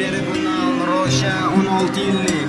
Tribunal Ro'sha 16 yillik.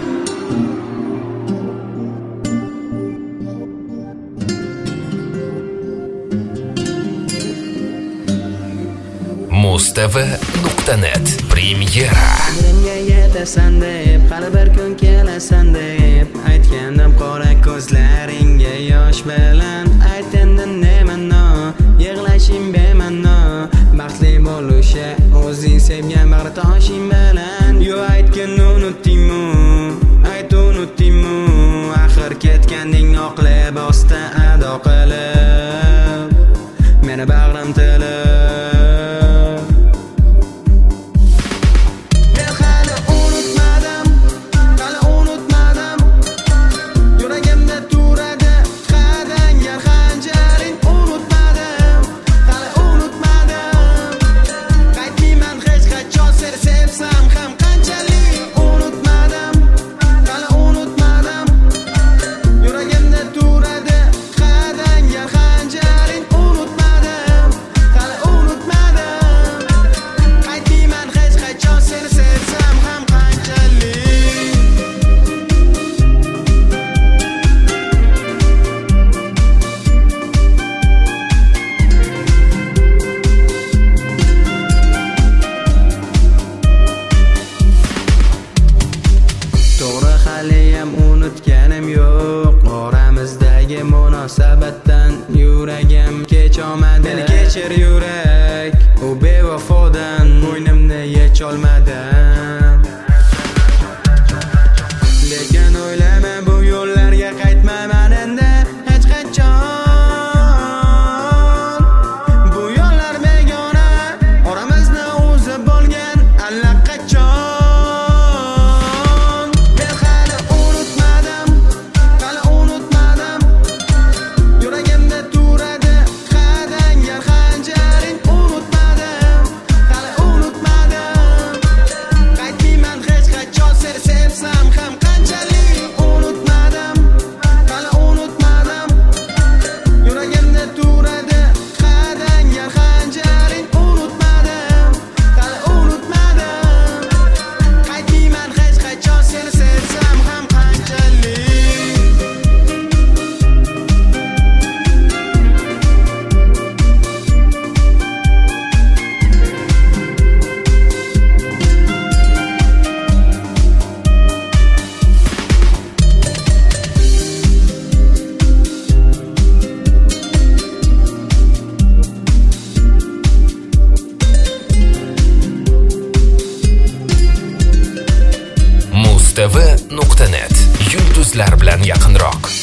Mustv.net Premyera. Qadrimga yetasan deb, har bir kun kelasan deb aytgandim, qora ko'zlaringga yosh bilan aytgandim nemano, yig'lashing bemano, baxtli bo'lishga o'zing sevgan bag'ritoshing bilan. Yo aytgin unutdingmi, ayt unutdingmi, axir ketganding oq libosda ado qilib, meni bag'rim tilib. Haliyam unutganim yo'q, oramizdagi munosabatdan yuragim kecholmadi. Meni kechir yurak, u bevafodan bo'ynimni yecholmadim. Lekin o'ylama, bu yo'llarga qaytmayman endi hech qachon. Bu yo'llar begona, oramizni o'zi bo'lgan allaqachon. Mustv.net yulduzlar bilan yaqinroq.